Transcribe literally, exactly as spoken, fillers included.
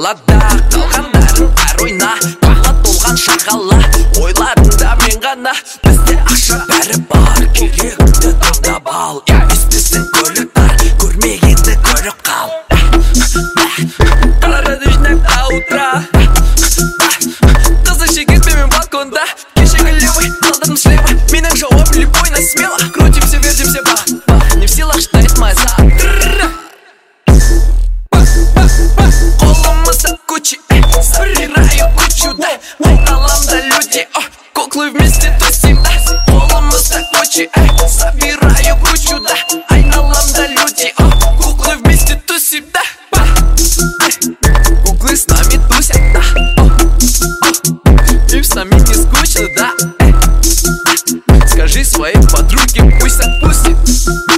қалада қалғандарын аруйна қала толған шағала ойларында мен ғана бізде ақша бәрі бар керегіңді таңдап ал естесің көлік тар көрмегенді көріп қал қарады жинақ до утра қызы шекетпемен балконда кешегі левый қалдырдым слева менің жауап любой на смело крутимся вертимся ба не в силах ждать моя за қолымызда кучи собираю кучу да айналамда люди куклы вместе тусим да қолымызда кучи собираю кучу да айналамда люди куклы вместе тусим да куклы с нами тусят да им с нами не скучно да скажи своей подруге пусть отпустит.